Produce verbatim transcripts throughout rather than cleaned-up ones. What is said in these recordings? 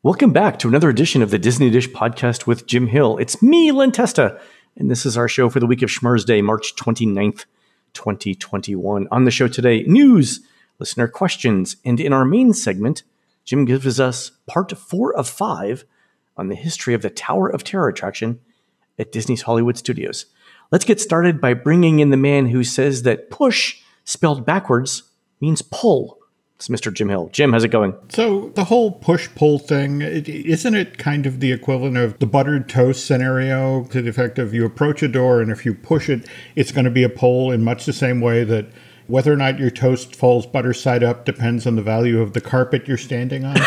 Welcome back to another edition of the Disney Dish podcast with Jim Hill. It's me, Len Testa, and this is our show for the week of Schmurz Day, March twenty-ninth, twenty twenty-one. On the show today, news, listener questions, and in our main segment, Jim gives us part four of five on the history of the Tower of Terror attraction at Disney's Hollywood Studios. Let's get started by bringing in the man who says that push, spelled backwards, means pull. It's Mister Jim Hill. Jim, how's it going? So the whole push-pull thing, it, isn't it kind of the equivalent of the buttered toast scenario, to the effect of you approach a door and if you push it, it's going to be a pull, in much the same way that whether or not your toast falls butter side up depends on the value of the carpet you're standing on?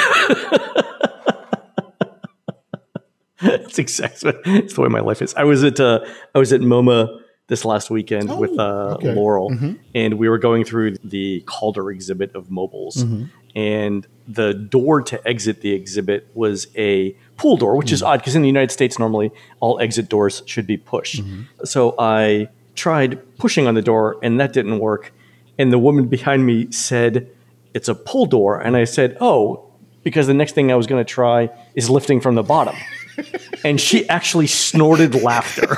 That's exactly it's the way my life is. I was at uh, I was at MoMA this last weekend oh, with uh, okay. Laurel, mm-hmm. and we were going through the Calder exhibit of mobiles, mm-hmm. and the door to exit the exhibit was a pull door, which mm-hmm. is odd because in the United States, normally all exit doors should be pushed. Mm-hmm. So I tried pushing on the door, and that didn't work. And the woman behind me said, "It's a pull door," and I said, "Oh," because the next thing I was going to try is lifting from the bottom. And she actually snorted laughter.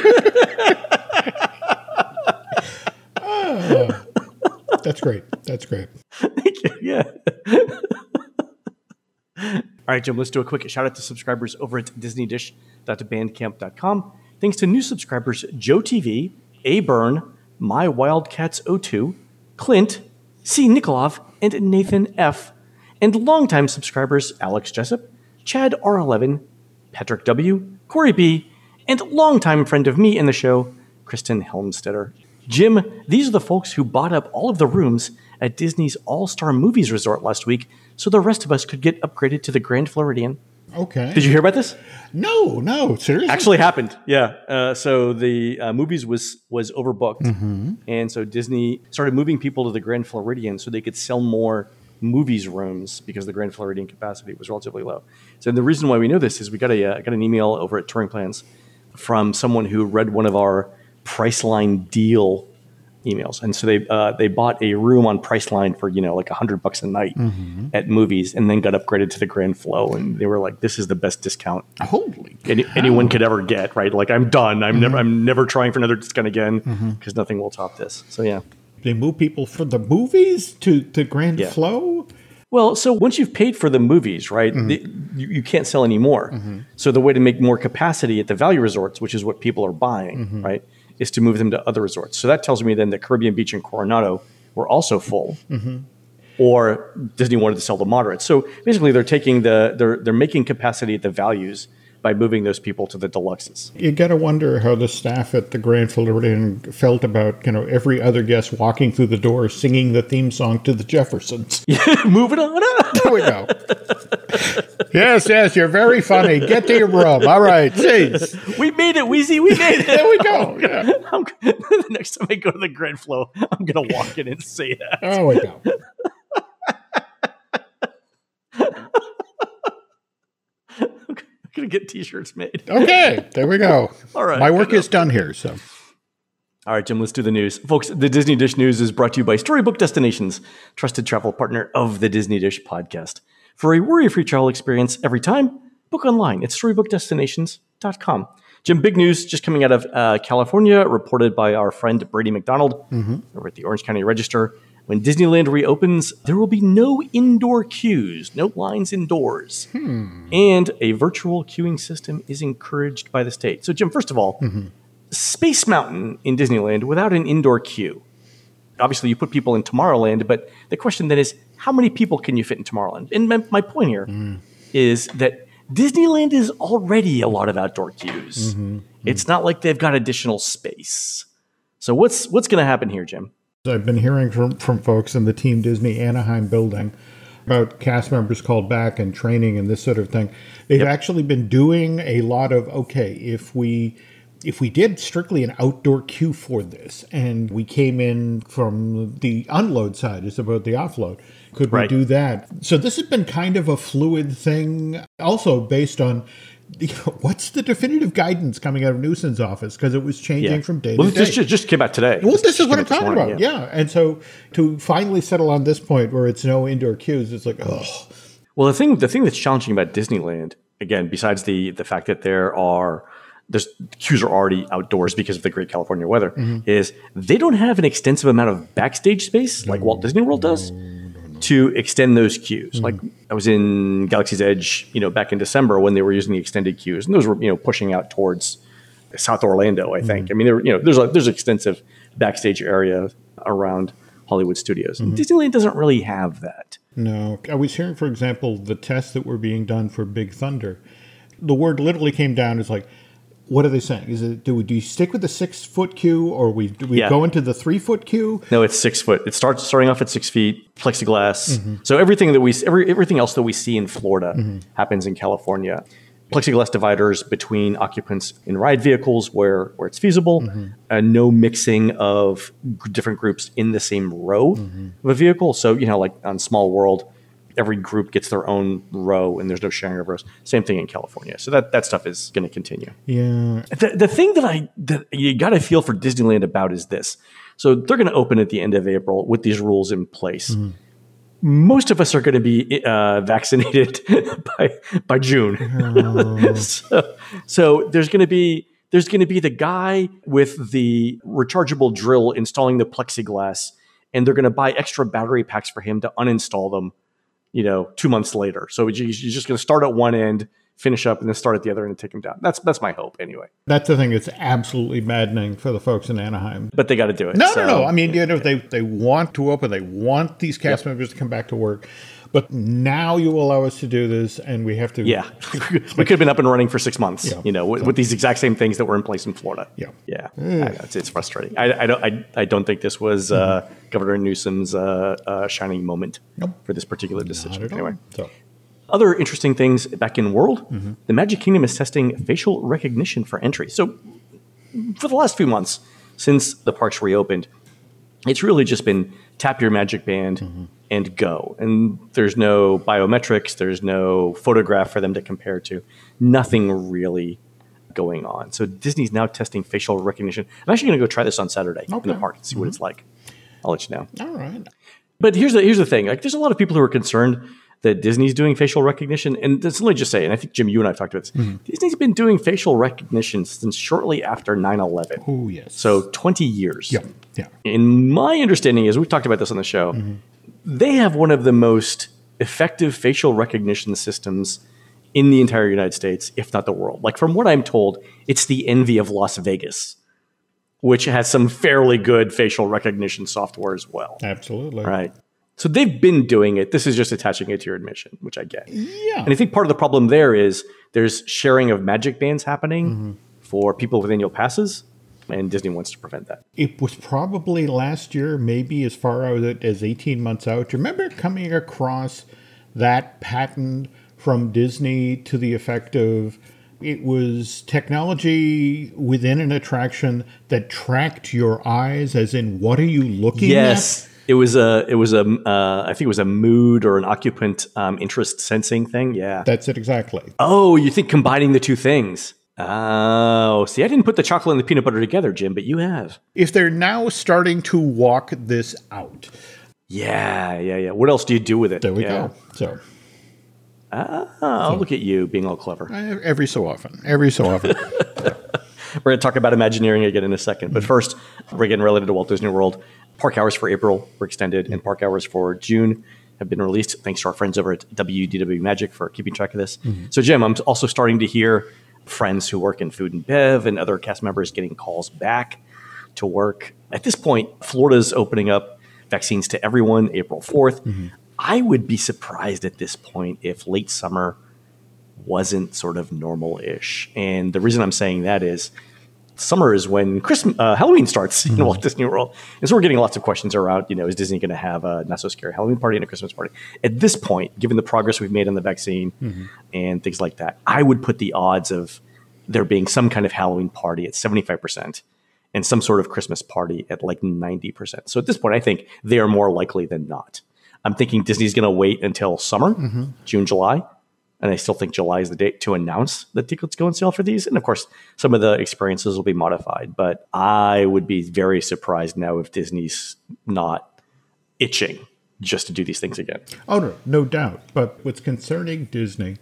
Oh, that's great. That's great. Thank you. Yeah. All right, Jim, let's do a quick shout out to subscribers over at disney dish dot bandcamp dot com. Thanks to new subscribers Joe T V, A. Byrne, My Wildcats oh two, Clint, C. Nikolov, and Nathan F. And longtime subscribers Alex Jessup, Chad R eleven, Patrick W., Corey B., and longtime friend of me in the show, Kristen Helmstetter. Jim, these are the folks who bought up all of the rooms at Disney's All-Star Movies Resort last week so the rest of us could get upgraded to the Grand Floridian. Okay. Did you hear about this? No, no, seriously? Actually happened, yeah. Uh, so the uh, movies was was overbooked, mm-hmm. and so Disney started moving people to the Grand Floridian so they could sell more movies rooms because the Grand Floridian capacity was relatively low. So the reason why we know this is we got a uh, got an email over at Touring Plans from someone who read one of our Priceline deal emails, and so they uh, they bought a room on Priceline for you know like a hundred bucks a night mm-hmm. at movies, and then got upgraded to the Grand Flow, and they were like, "This is the best discount holy any, anyone could ever get." Right? Like I'm done. I'm mm-hmm. never I'm never trying for another discount again because mm-hmm. nothing will top this. So yeah. They move people from the movies to, to Grand yeah. Flow? Well, so once you've paid for the movies, right, mm-hmm. the, you, you can't sell anymore. Mm-hmm. So the way to make more capacity at the value resorts, which is what people are buying, mm-hmm. right, is to move them to other resorts. So that tells me then that Caribbean Beach and Coronado were also full, mm-hmm. or Disney wanted to sell the moderates. So basically, they're taking the they're they're making capacity at the values by moving those people to the deluxes. You got to wonder how the staff at the Grand Floridian felt about, you know, every other guest walking through the door singing the theme song to the Jeffersons. Yeah, moving on up. There we go. Yes, yes, you're very funny. Get to your room. All right, jeez. We made it, Wheezy. We made it. There we go. Yeah. I'm, the next time I go to the Grand Flow, I'm going to walk in and say that. There we go. Gonna get t-shirts made. Okay, there we go. All right, my work is done here. So, all right, Jim, let's do the news, folks. The Disney Dish News is brought to you by Storybook Destinations, trusted travel partner of the Disney Dish podcast. For a worry-free travel experience every time, book online at storybook destinations dot com. Jim, big news just coming out of uh, California, reported by our friend Brady McDonald mm-hmm. over at the Orange County Register. When Disneyland reopens, there will be no indoor queues, no lines indoors. Hmm. And a virtual queuing system is encouraged by the state. So, Jim, first of all, mm-hmm. Space Mountain in Disneyland without an indoor queue. Obviously, you put people in Tomorrowland, but the question then is, how many people can you fit in Tomorrowland? And my, my point here mm. is that Disneyland is already a lot of outdoor queues. Mm-hmm. Mm-hmm. It's not like they've got additional space. So what's what's going to happen here, Jim? I've been hearing from, from folks in the Team Disney Anaheim building about cast members called back and training and this sort of thing. They've yep. actually been doing a lot of, okay, if we if we did strictly an outdoor queue for this and we came in from the unload side as about the offload, could we right. do that? So this has been kind of a fluid thing, also based on, you know, what's the definitive guidance coming out of Newsom's office? Because it was changing yeah. from day well, to day. Well, this just came out today. Well, this, this is what I'm talking morning, about. Yeah. yeah. And so to finally settle on this point where it's no indoor queues, it's like, oh. Well, the thing the thing that's challenging about Disneyland, again, besides the the fact that there are there's queues are already outdoors because of the great California weather, mm-hmm. is they don't have an extensive amount of backstage space like Walt Disney World does no, no, no. to extend those queues. Mm-hmm. Like I was in Galaxy's Edge, you know, back in December when they were using the extended queues, and those were, you know, pushing out towards South Orlando, I think. Mm-hmm. I mean, there, you know, there's a there's extensive backstage area around Hollywood Studios. Mm-hmm. Disneyland doesn't really have that. No. I was hearing, for example, the tests that were being done for Big Thunder. The word literally came down as like, what are they saying? Is it do we do you stick with the six foot queue, or we do we yeah. go into the three foot queue? No, it's six foot. It starts starting off at six feet, plexiglass. Mm-hmm. So everything that we every everything else that we see in Florida mm-hmm. happens in California. Plexiglass dividers between occupants in ride vehicles where, where it's feasible, mm-hmm. and no mixing of g- different groups in the same row mm-hmm. of a vehicle. So, you know, like on Small World, every group gets their own row and there's no sharing of rows. Same thing in California. So that, that stuff is going to continue. Yeah. The, the thing that I that you got to feel for Disneyland about is this. So they're going to open at the end of April with these rules in place. Mm-hmm. Most of us are going to be uh, vaccinated by by June. Oh. so, so there's going to be there's going to be the guy with the rechargeable drill installing the plexiglass, and they're going to buy extra battery packs for him to uninstall them, you know, two months later. So you're just going to start at one end, finish up, and then start at the other end and take them down. That's that's my hope anyway. That's the thing that's absolutely maddening for the folks in Anaheim. But they got to do it. No, so. no, no. I mean, you know, they, they want to open. They want these cast yep. members to come back to work. But now you allow us to do this, and we have to... Yeah. we could have been up and running for six months, yeah. you know, with, so. with these exact same things that were in place in Florida. Yeah. Yeah. I know, it's, it's frustrating. I, I, don't, I, I don't think this was uh, mm-hmm. Governor Newsom's uh, uh, shining moment nope. for this particular decision. Anyway. So. Other interesting things back in World, mm-hmm. the Magic Kingdom is testing facial recognition for entry. So for the last few months, since the parks reopened, it's really just been tap your Magic Band mm-hmm. and go. And there's no biometrics. There's no photograph for them to compare to. Nothing really going on. So Disney's now testing facial recognition. I'm actually going to go try this on Saturday okay. in the park and see mm-hmm. what it's like. I'll let you know. All right. But here's the, here's the thing. Like, there's a lot of people who are concerned that Disney's doing facial recognition. And let me just say, and I think, Jim, you and I have talked about this. Mm-hmm. Disney's been doing facial recognition since shortly after nine eleven. Oh, yes. So twenty years. Yeah, yeah. And my understanding is, we've talked about this on the show, mm-hmm. they have one of the most effective facial recognition systems in the entire United States, if not the world. Like, from what I'm told, it's the envy of Las Vegas, which has some fairly good facial recognition software as well. Absolutely. Right. So they've been doing it. This is just attaching it to your admission, which I get. Yeah. And I think part of the problem there is there's sharing of Magic Bands happening mm-hmm. for people with annual passes, and Disney wants to prevent that. It was probably last year, maybe as far out as eighteen months out. Do you remember coming across that patent from Disney to the effect of it was technology within an attraction that tracked your eyes, as in, what are you looking yes. at? It was a, it was a, uh, I think it was a mood or an occupant um, interest sensing thing. Yeah. That's it exactly. Oh, you think combining the two things. Oh, see, I didn't put the chocolate and the peanut butter together, Jim, but you have. If they're now starting to walk this out. Yeah, yeah, yeah. What else do you do with it? There we yeah. go. So. Ah, so, look at you being all clever. Every so often. Every so often. We're going to talk about Imagineering again in a second. But first, we're getting related to Walt Disney World. Park hours for April were extended, and park hours for June have been released. Thanks to our friends over at W D W Magic for keeping track of this. Mm-hmm. So, Jim, I'm also starting to hear friends who work in food and bev and other cast members getting calls back to work. At this point, Florida's opening up vaccines to everyone April fourth. Mm-hmm. I would be surprised at this point if late summer wasn't sort of normal-ish. And the reason I'm saying that is summer is when Christmas, uh, Halloween starts mm-hmm. in Walt Disney World. And so we're getting lots of questions around, you know, is Disney going to have a not-so-scary Halloween party and a Christmas party? At this point, given the progress we've made on the vaccine mm-hmm. and things like that, I would put the odds of there being some kind of Halloween party at seventy-five percent and some sort of Christmas party at like ninety percent. So at this point, I think they are more likely than not. I'm thinking Disney's going to wait until summer, mm-hmm. June, July. And I still think July is the date to announce that tickets go on sale for these. And of course, some of the experiences will be modified. But I would be very surprised now if Disney's not itching just to do these things again. Oh, no, no doubt. But what's concerning Disney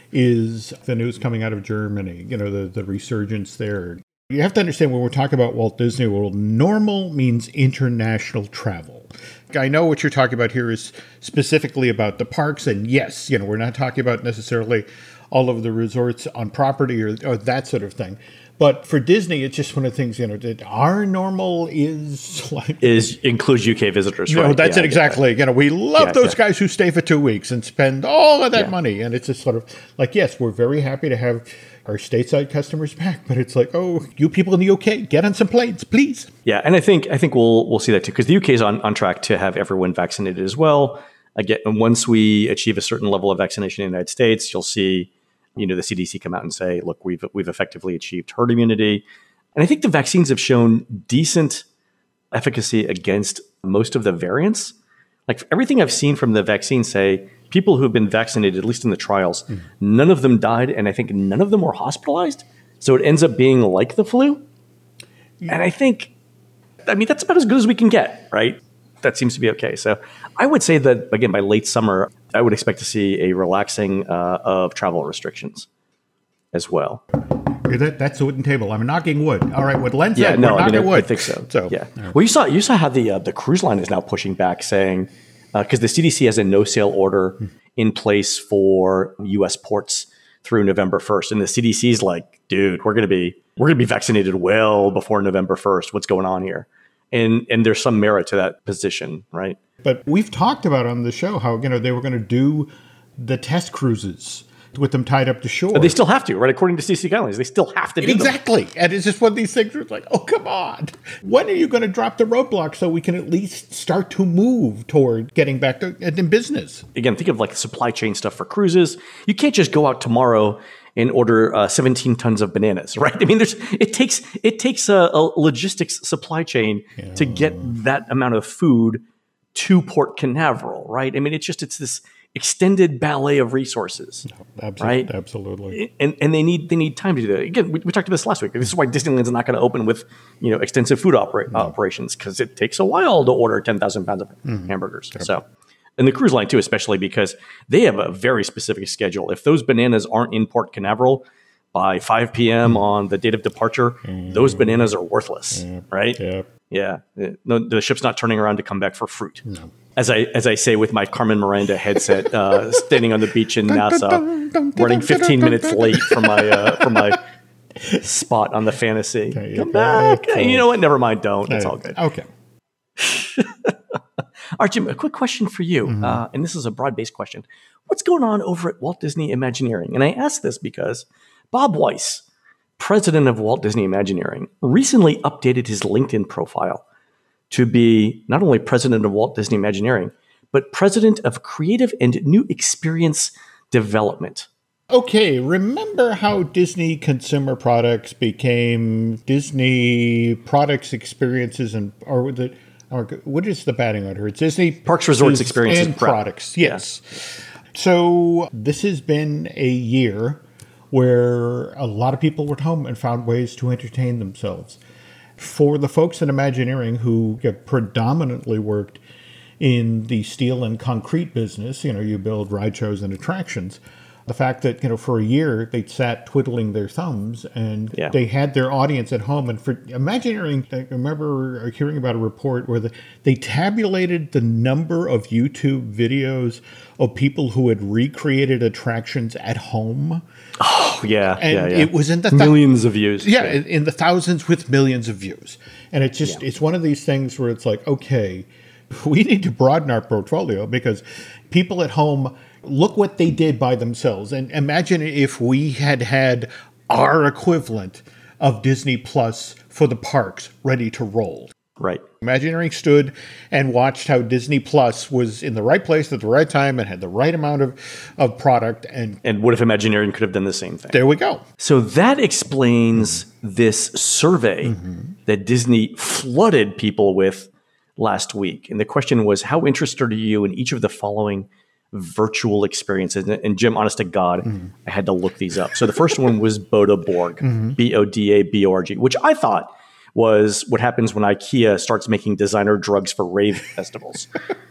is the news coming out of Germany, you know, the, the resurgence there. You have to understand when we're talking about Walt Disney World, normal means international travel. I know what you're talking about here is specifically about the parks. And yes, you know, we're not talking about necessarily all of the resorts on property or, or that sort of thing. But for Disney, it's just one of the things, you know, that our normal is like... Is includes U K visitors, right? No, that's yeah, it exactly. You know, we love yeah, those yeah. guys who stay for two weeks and spend all of that Yeah. money. And it's just sort of like, yes, we're very happy to have our stateside customers back. But it's like, oh, you people in the U K, get on some planes, please. Yeah, and I think I think we'll we'll see that too, because the U K is on, on track to have everyone vaccinated as well. Again, and once we achieve a certain level of vaccination in the United States, you'll see, you know, the C D C come out and say, look, we've we've effectively achieved herd immunity. And I think the vaccines have shown decent efficacy against most of the variants. Like everything I've seen from the vaccine say people who have been vaccinated, at least in the trials, mm. none of them died. And I think none of them were hospitalized. So it ends up being like the flu. Yeah. And I think, I mean, that's about as good as we can get, right? That seems to be okay. So I would say that, again, by late summer, I would expect to see a relaxing uh, of travel restrictions as well. That, that's a wooden table. I'm knocking wood. All right, what Len said, yeah, no, we're I knocking mean, I, wood. I think so. So yeah. Right. Well, you saw you saw how the uh, the cruise line is now pushing back, saying because uh, the C D C has a no sail order hmm. in place for U S ports through November first, and the C D C is like, dude, we're gonna be we're gonna be vaccinated well before November first. What's going on here? And and there's some merit to that position, right? But we've talked about on the show how you know they were going to do the test cruises with them tied up to shore. But they still have to, right? According to C D C guidelines, they still have to do exactly. them. And it's just one of these things where it's like, oh, come on. When are you going to drop the roadblock so we can at least start to move toward getting back to in business? Again, think of like supply chain stuff for cruises. You can't just go out tomorrow and order uh, seventeen tons of bananas, right? I mean, there's it takes it takes a, a logistics supply chain yeah. to get that amount of food to Port Canaveral, right? I mean, it's just it's this extended ballet of resources, no, absolutely, right? Absolutely, and and they need they need time to do that. Again, we, we talked about this last week. This is why Disneyland's not going to open with you know extensive food opera- no. operations because it takes a while to order ten thousand pounds of mm-hmm. hamburgers. Yep. So, and the cruise line too, especially because they have a very specific schedule. If those bananas aren't in Port Canaveral by five p.m. mm-hmm. on the date of departure, mm-hmm. those bananas are worthless, yep. right? Yep. Yeah, no, the ship's not turning around to come back for fruit. No. As I as I say with my Carmen Miranda headset, uh, standing on the beach in Nassau, running fifteen minutes late from my uh, from my spot on the Fantasy. Okay, come okay, back. okay. You know what? Never mind. Don't. It's all good. Okay. All right, Jim. A quick question for you, mm-hmm. uh, and this is a broad-based question. What's going on over at Walt Disney Imagineering? And I ask this because Bob Weiss, president of Walt Disney Imagineering, recently updated his LinkedIn profile to be not only president of Walt Disney Imagineering, but president of creative and new experience development. Okay, remember how Disney consumer products became Disney products, experiences, and or the or what is the batting order? It's Disney Parks, Resorts, Experiences, and products. Yes. Yeah. So this has been a year where a lot of people were at home and found ways to entertain themselves. For the folks in Imagineering who have predominantly worked in the steel and concrete business, you know, you build ride shows and attractions, the fact that, you know, for a year they sat twiddling their thumbs and yeah. they had their audience at home. And for Imagineering, I remember hearing about a report where the, they tabulated the number of YouTube videos of people who had recreated attractions at home. Oh, yeah. And yeah, yeah. it was in the th- millions of views. Yeah, yeah, in the thousands with millions of views. And it's just, yeah. it's one of these things where it's like, okay, we need to broaden our portfolio because people at home, look what they did by themselves. And imagine if we had had our equivalent of Disney Plus for the parks ready to roll. Right. Imagineering stood and watched how Disney Plus was in the right place at the right time and had the right amount of, of product. And and what if Imagineering could have done the same thing? There we go. So that explains mm-hmm. this survey mm-hmm. that Disney flooded people with last week. And the question was, how interested are you in each of the following virtual experiences? And Jim, honest to God, mm-hmm. I had to look these up. So the first one was Boda Borg, mm-hmm. B O D A B O R G, which I thought was what happens when IKEA starts making designer drugs for rave festivals.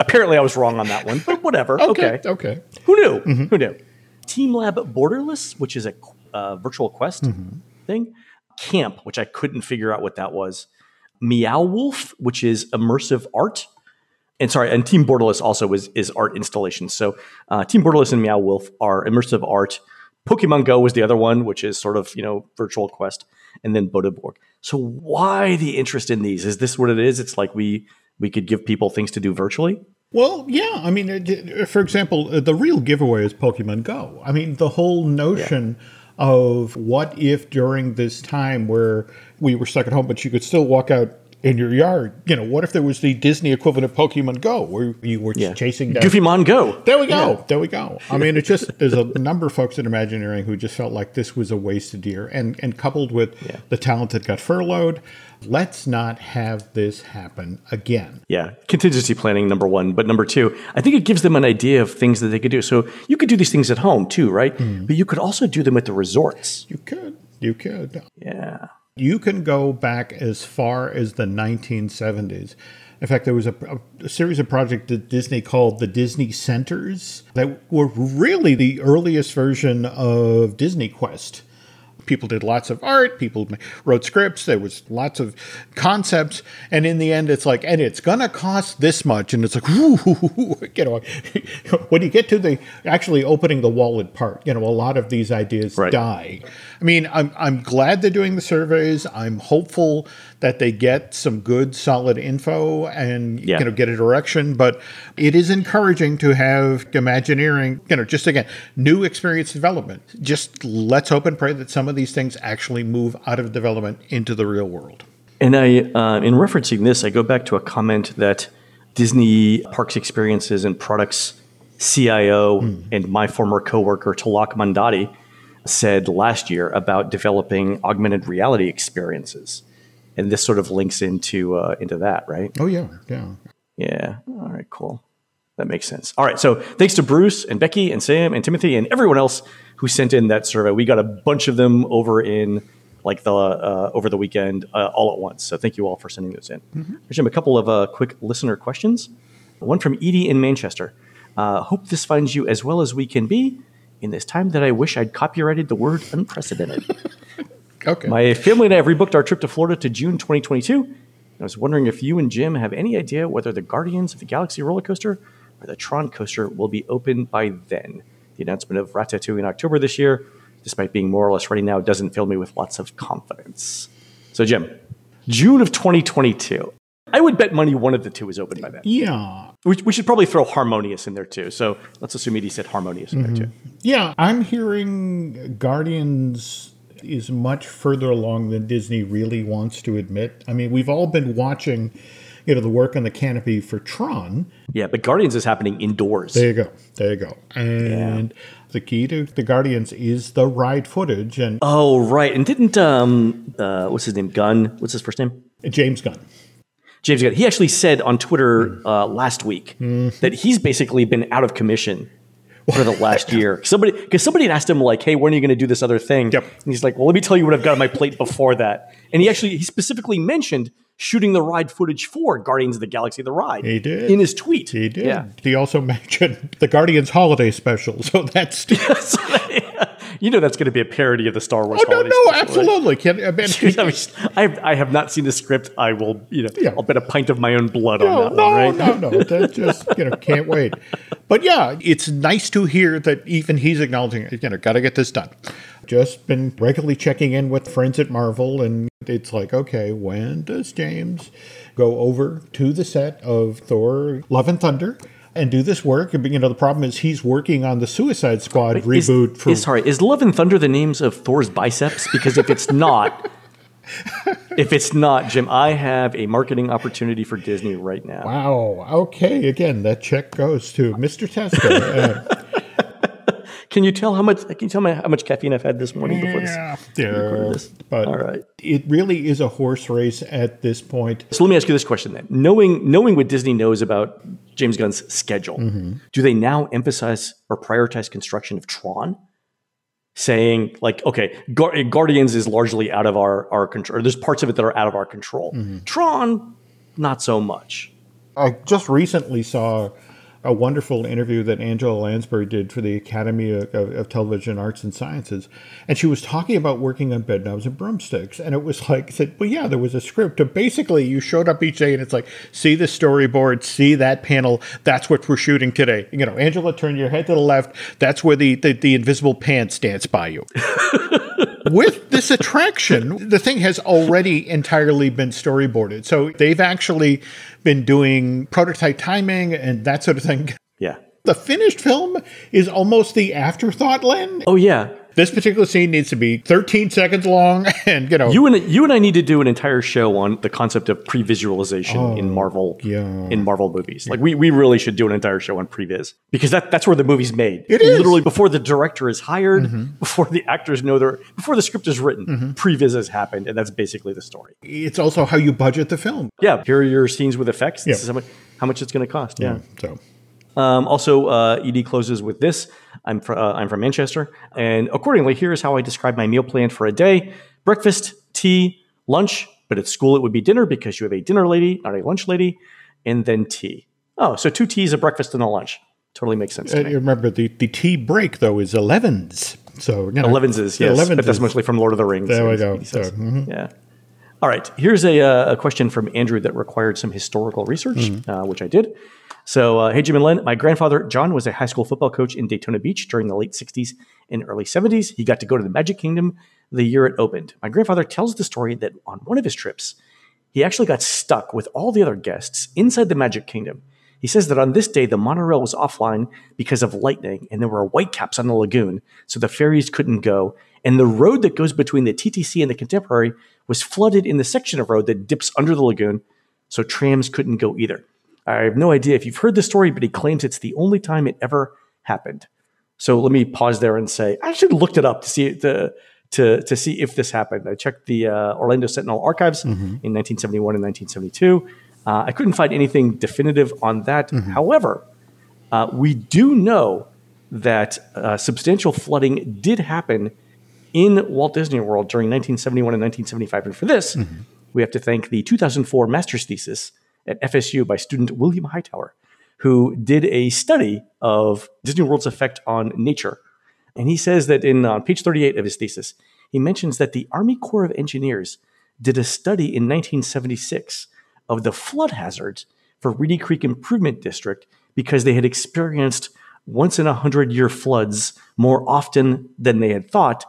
apparently I was wrong on that one, but whatever. Okay. Okay. Okay. Who knew? Mm-hmm. Who knew? Team Lab Borderless, which is a uh, virtual quest mm-hmm. thing. Camp, which I couldn't figure out what that was. Meow Wolf, which is immersive art. And sorry, and Team Borderless also is, is art installations. So uh, Team Borderless and Meow Wolf are immersive art. Pokemon Go was the other one, which is sort of, you know, virtual quest. And then Bodeborg. So why the interest in these? Is this what it is? It's like we we could give people things to do virtually? Well, yeah. I mean, for example, the real giveaway is Pokemon Go. I mean, the whole notion yeah. of what if during this time where we were stuck at home, but you could still walk out in your yard, you know, what if there was the Disney equivalent of Pokemon Go where you were yeah. chasing down... Goofymon Go. There we go. Yeah. There we go. I mean, it's just, there's a number of folks at Imagineering who just felt like this was a wasted year. And, and coupled with yeah. the talent that got furloughed, let's not have this happen again. Yeah. Contingency planning, number one. But number two, I think it gives them an idea of things that they could do. So you could do these things at home too, right? Mm. But you could also do them at the resorts. You could. You could. Yeah. You can go back as far as the nineteen seventies. In fact, there was a, a, a series of projects that Disney called the Disney Centers that were really the earliest version of Disney Quest. People did lots of art. People wrote scripts. There was lots of concepts. And in the end, it's like, and it's going to cost this much. And it's like, whoo, you know, when you get to the actually opening the wallet part, you know, a lot of these ideas right. die. I mean, I'm I'm glad they're doing the surveys. I'm hopeful that they get some good, solid info and, yeah. you know, get a direction. But it is encouraging to have Imagineering, you know, just again, new experience development. Just let's hope and pray that some of these things actually move out of development into the real world. And I, uh, in referencing this, I go back to a comment that Disney Parks Experiences and Products C I O mm. and my former coworker, Tilak Mandati, said last year about developing augmented reality experiences. And this sort of links into uh, into that, right? Oh, yeah, yeah. Yeah, all right, cool. That makes sense. All right, so thanks to Bruce and Becky and Sam and Timothy and everyone else who sent in that survey. We got a bunch of them over in like the uh, over the weekend uh, all at once. So thank you all for sending those in. Mm-hmm. There's a couple of uh, quick listener questions. One from Edie in Manchester. Uh, hope this finds you as well as we can be in this time that I wish I'd copyrighted the word unprecedented. Okay. My family and I have rebooked our trip to Florida to June twenty twenty-two. I was wondering if you and Jim have any idea whether the Guardians of the Galaxy roller coaster or the Tron coaster will be open by then. The announcement of Ratatouille in October this year, despite being more or less ready now, doesn't fill me with lots of confidence. So, Jim, June of twenty twenty-two. I would bet money one of the two is open by then. Yeah. We, we should probably throw Harmonious in there, too. So let's assume Edie said Harmonious in mm-hmm. there, too. Yeah, I'm hearing Guardians is much further along than Disney really wants to admit. I mean, we've all been watching, you know, the work on the canopy for Tron. Yeah, but Guardians is happening indoors. There you go. There you go. And yeah. the key to the Guardians is the ride footage. And oh, right. And didn't, um, uh, what's his name? Gunn? What's his first name? James Gunn. James Gunn. He actually said on Twitter uh, last week mm-hmm. that he's basically been out of commission for the last year. Somebody, because somebody had asked him like, "Hey, when are you going to do this other thing?" Yep. And he's like, "Well, let me tell you what I've got on my plate before that." And he actually, he specifically mentioned shooting the ride footage for Guardians of the Galaxy, the ride. He did. In his tweet. He did. Yeah. He also mentioned the Guardians holiday special. So that's... so that, you know that's going to be a parody of the Star Wars oh, holiday no, no, special. absolutely. Right? Can, I, mean, I, have, I have not seen the script. I will, you know, yeah. I'll bet a pint of my own blood no, on that no, one, right? No, no, no. That just, you know, can't wait. But yeah, it's nice to hear that even he's acknowledging, you know, got to get this done. Just been regularly checking in with friends at Marvel, and it's like, okay, when does James go over to the set of Thor Love and Thunder and do this work? And, you know, the problem is he's working on the Suicide Squad Wait, reboot. Is, for is, sorry, is Love and Thunder the names of Thor's biceps? Because if it's not, if it's not, Jim, I have a marketing opportunity for Disney right now. Wow. Okay. Again, that check goes to Mister Tesco. uh, Can you tell how much? Can you tell me how much caffeine I've had this morning before this? Yeah, yeah. This? But all right, it really is a horse race at this point. So let me ask you this question then: knowing knowing what Disney knows about James Gunn's schedule, mm-hmm. do they now emphasize or prioritize construction of Tron? Saying like, okay, Gar- Guardians is largely out of our our control. Or there's parts of it that are out of our control. Mm-hmm. Tron, not so much. I just recently saw a wonderful interview that Angela Lansbury did for the Academy of, of, of Television Arts and Sciences. And she was talking about working on Bedknobs and Broomsticks. And it was like, said, well, yeah, there was a script. But basically, you showed up each day and it's like, see the storyboard, see that panel. That's what we're shooting today. You know, Angela, turn your head to the left. That's where the, the, the invisible pants dance by you. With this attraction, the thing has already entirely been storyboarded. So they've actually been doing prototype timing and that sort of thing. Yeah. The finished film is almost the afterthought, Len. Oh, yeah. This particular scene needs to be thirteen seconds long, and you know, you and you and I need to do an entire show on the concept of pre-visualization oh, in Marvel yeah. in Marvel movies. Yeah. Like we, we really should do an entire show on previs because that that's where the movie's made. It is literally before the director is hired, mm-hmm. before the actors know their before the script is written. Mm-hmm. Previs has happened, and that's basically the story. It's also how you budget the film. Yeah, here are your scenes with effects. This yeah. is how much, how much it's going to cost. Yeah. yeah so. Um, also, uh, E D closes with this. I'm, fr- uh, I'm from Manchester. And accordingly, here's how I describe my meal plan for a day. Breakfast, tea, lunch. But at school, it would be dinner because you have a dinner lady, not a lunch lady. And then tea. Oh, so two teas, a breakfast, and a lunch. Totally makes sense to uh, me. Remember, the, the tea break, though, is elevens. So, you know, Elevenses, yes. Elevenses. But that's mostly from Lord of the Rings. There we go. So, mm-hmm. Yeah. All right. Here's a, uh, a question from Andrew that required some historical research, mm-hmm. uh, which I did. So, uh, hey, Jim and Len, my grandfather, John, was a high school football coach in Daytona Beach during the late sixties and early seventies. He got to go to the Magic Kingdom the year it opened. My grandfather tells the story that on one of his trips, he actually got stuck with all the other guests inside the Magic Kingdom. He says that on this day, the monorail was offline because of lightning, and there were whitecaps on the lagoon, so the ferries couldn't go. And the road that goes between the T T C and the Contemporary was flooded in the section of road that dips under the lagoon, so trams couldn't go either. I have no idea if you've heard the story, but he claims it's the only time it ever happened. So let me pause there and say, I actually looked it up to see to to, to see if this happened. I checked the uh, Orlando Sentinel archives mm-hmm. in nineteen seventy-one and nineteen seventy-two. Uh, I couldn't find anything definitive on that. Mm-hmm. However, uh, we do know that uh, substantial flooding did happen in Walt Disney World during nineteen seventy-one and nineteen seventy-five. And for this, mm-hmm. we have to thank the two thousand four master's thesis at F S U by student William Hightower, who did a study of Disney World's effect on nature. And he says that in uh, page thirty-eight of his thesis, he mentions that the Army Corps of Engineers did a study in nineteen seventy-six of the flood hazards for Reedy Creek Improvement District because they had experienced once in a hundred year floods more often than they had thought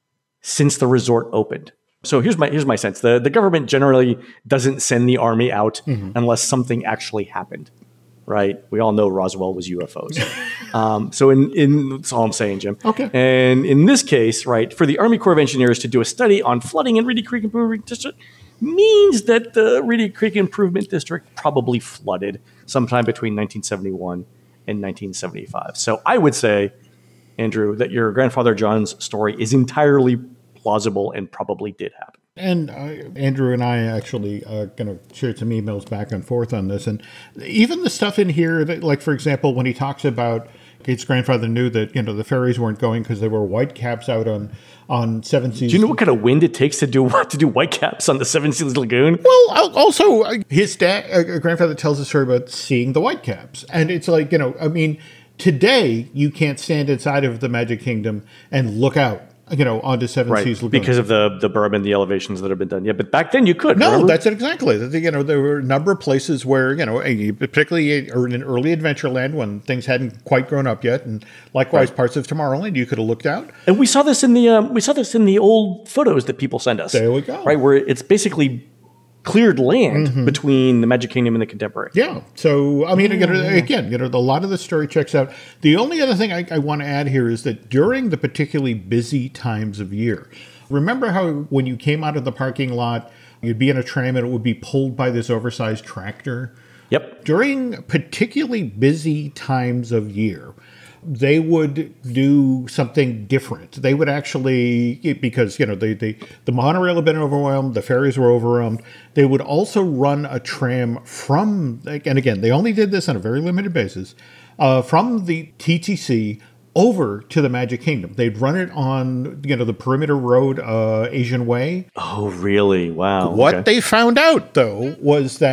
since the resort opened. So here's my here's my sense. The the government generally doesn't send the army out mm-hmm. unless something actually happened, right? We all know Roswell was U F Os. um, so in, in that's all I'm saying, Jim. Okay. And in this case, right, for the Army Corps of Engineers to do a study on flooding in Reedy Creek Improvement District means that the Reedy Creek Improvement District probably flooded sometime between nineteen seventy-one and nineteen seventy-five. So I would say, Andrew, that your grandfather John's story is entirely plausible and probably did happen. And uh, Andrew and I actually are going to share some emails back and forth on this. And even the stuff in here, that, like, for example, when he talks about Kate's grandfather knew that, you know, the ferries weren't going because there were white caps out on, on Seven Seas. Do you know what kind of wind it takes to do to do white caps on the Seven Seas Lagoon? Well, also, his dad, uh, grandfather tells a story about seeing the white caps. And it's like, you know, I mean, today you can't stand inside of the Magic Kingdom and look out, you know, onto Seven right, Seas Lagoon. Because of the the berm and the elevations that have been done. Yeah, but back then you could. No, remember? That's it exactly. You know, there were a number of places where, you know, particularly in early Adventureland when things hadn't quite grown up yet, and likewise right. parts of Tomorrowland, you could have looked out. And we saw this in the um, we saw this in the old photos that people send us. There we go. Right, where it's basically cleared land mm-hmm. between the Magic Kingdom and the Contemporary. Yeah. So, I mean, again, again, you know, a lot of the story checks out. The only other thing I, I want to add here is that during the particularly busy times of year, remember how when you came out of the parking lot, you'd be in a tram and it would be pulled by this oversized tractor? Yep. During particularly busy times of year, they would do something different. They would actually, because, you know, they, they, the monorail had been overwhelmed, the ferries were overwhelmed, they would also run a tram from, and again, they only did this on a very limited basis, uh, from the T T C over to the Magic Kingdom. They'd run it on, you know, the Perimeter Road, uh, Asian Way. Oh, really? Wow. What okay. they found out, though, was that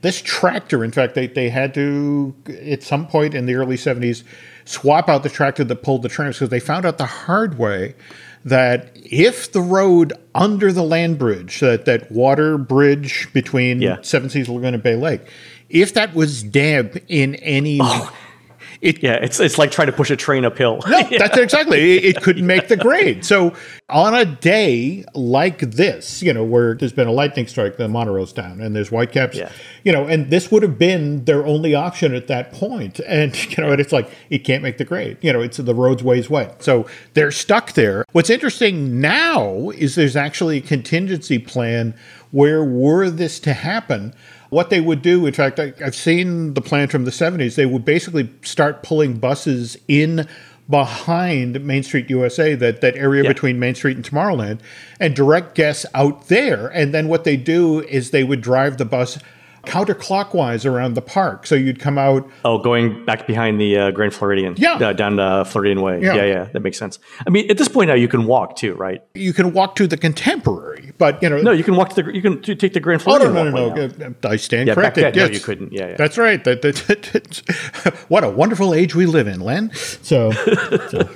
this tractor, in fact, they, they had to, at some point in the early seventies, swap out the tractor that pulled the trams because they found out the hard way that if the road under the land bridge, that, that water bridge between yeah. Seven Seas Lagoon and Bay Lake, if that was damp in any... Oh. It, yeah, it's it's like trying to push a train uphill. No, yeah. that's exactly. It, it couldn't make the grade. So on a day like this, you know, where there's been a lightning strike, the monorail's down, and there's whitecaps, yeah. you know, and this would have been their only option at that point. And, you know, and it's like, it can't make the grade. You know, it's the road's ways wet. So they're stuck there. What's interesting now is there's actually a contingency plan where were this to happen, what they would do, in fact, I, I've seen the plan from the seventies, they would basically start pulling buses in behind Main Street U S A, that, that area yeah. between Main Street and Tomorrowland, and direct guests out there. And then what they do is they would drive the bus counterclockwise around the park. So you'd come out... Oh, going back behind the uh, Grand Floridian. Yeah. Uh, down uh, Floridian Way. Yeah. yeah, yeah. That makes sense. I mean, at this point now, you can walk too, right? You can walk to the Contemporary, but, you know... No, you can walk to the... You can take the Grand Floridian. Oh, no, no, no, no. I stand yeah, corrected. Back then, yes. No, you couldn't. Yeah, yeah. That's right. That, that, that, what a wonderful age we live in, Len. So... so.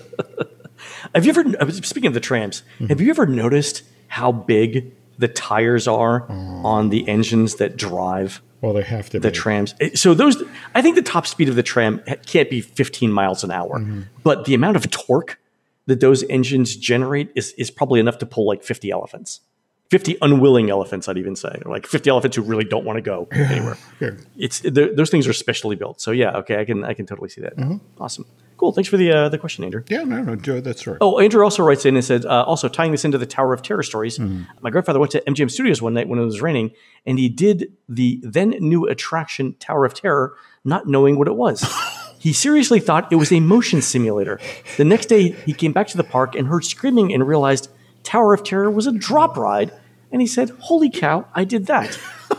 Have you ever... Speaking of the trams, mm-hmm. have you ever noticed how big the tires are oh. on the engines that drive... Well, they have to the be. trams. So those, I think the top speed of the tram can't be fifteen miles an hour, mm-hmm. but the amount of torque that those engines generate is is probably enough to pull like fifty elephants, fifty unwilling elephants. I'd even say, like fifty elephants who really don't want to go anywhere. Yeah. It's those things are specially built. So yeah, okay, I can I can totally see that. Mm-hmm. Awesome. Cool. Thanks for the uh, the question, Andrew. Yeah, no, no, Joe, that's right. Oh, Andrew also writes in and said, uh, also tying this into the Tower of Terror stories, mm-hmm. my grandfather went to M G M Studios one night when it was raining, and he did the then new attraction Tower of Terror, not knowing what it was. He seriously thought it was a motion simulator. The next day, he came back to the park and heard screaming and realized Tower of Terror was a drop ride, and he said, "Holy cow, I did that."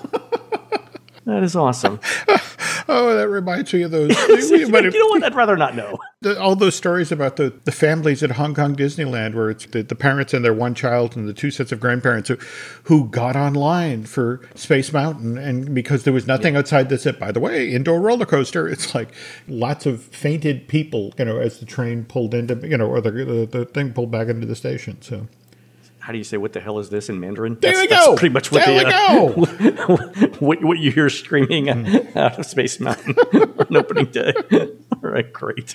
That is awesome. Oh, that reminds me of those. You know what? I'd rather not know. The, all those stories about the, the families at Hong Kong Disneyland, where it's the, the parents and their one child and the two sets of grandparents who, who got online for Space Mountain, and because there was nothing yeah. outside that said, by the way, indoor roller coaster. It's like lots of fainted people, you know, as the train pulled into, you know, or the the, the thing pulled back into the station. So. How do you say, what the hell is this in Mandarin? There that's, we that's go. pretty much what there the, we uh, go. what, what you hear screaming mm. out of Space Mountain on opening day. All right, great.